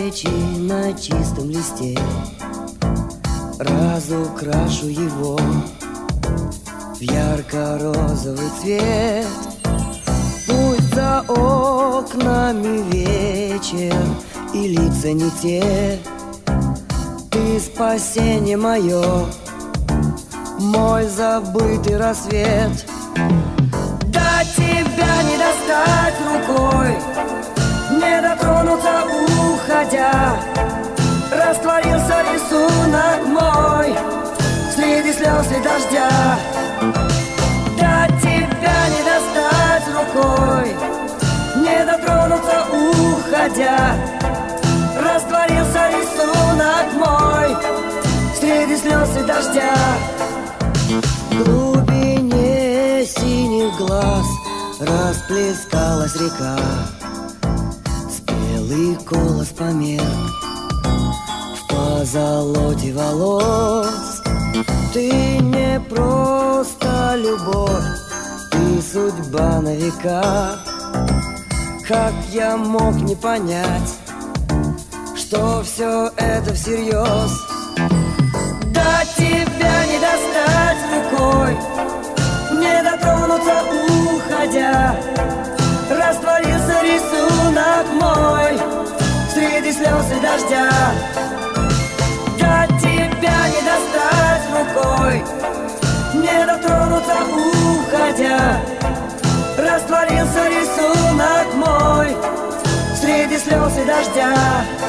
встречи на чистом листе разукрашу его в ярко-розовый цвет. Пусть за окнами вечер и лица не те. Ты спасение мое, мой забытый рассвет. До тебя не достать рукой, не дотронуться уходя. Растворился рисунок мой среди слез и дождя. До тебя не достать рукой, не дотронуться уходя. Растворился рисунок мой среди слез и дождя. В глубине синих глаз расплескалась река. Спелый колос померк в позолоте волос. Ты не просто любовь, ты судьба на века. Как я мог не понять, что все это всерьез? До тебя не достать рукой, не дотронуться уходя. Растворился рисунок мой среди слез и дождя. До тебя не достать рукой, не дотронуться уходя. Растворился рисунок мой среди слез и дождя.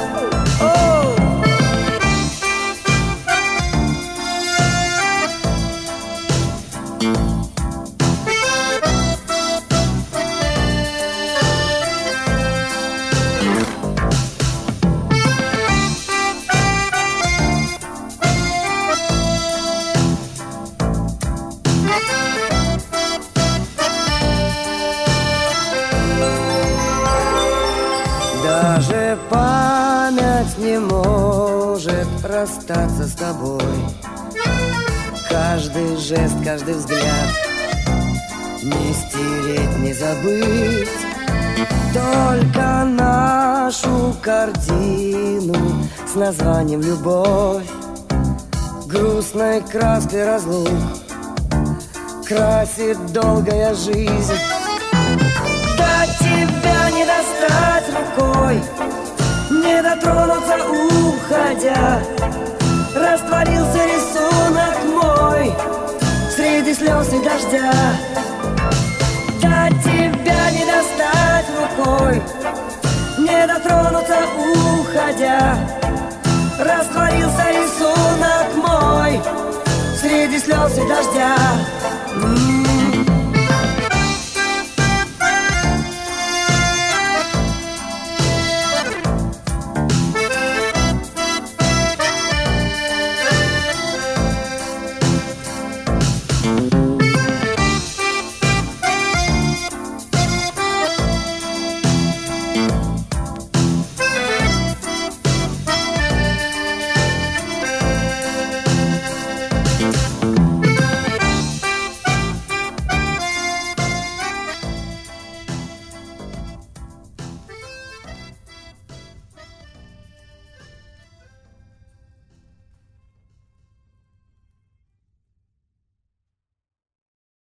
Даже память не может расстаться с тобой. Каждый жест, каждый взгляд не стереть, не забыть. Только нашу картину с названием «Любовь» грустной краской разлук красит долгая жизнь. До тебя не достать рукой, не дотронуться уходя. Растворился рисунок мой среди слез и дождя. До тебя не достать рукой, не дотронуться уходя. Растворился рисунок мой среди слез и дождя.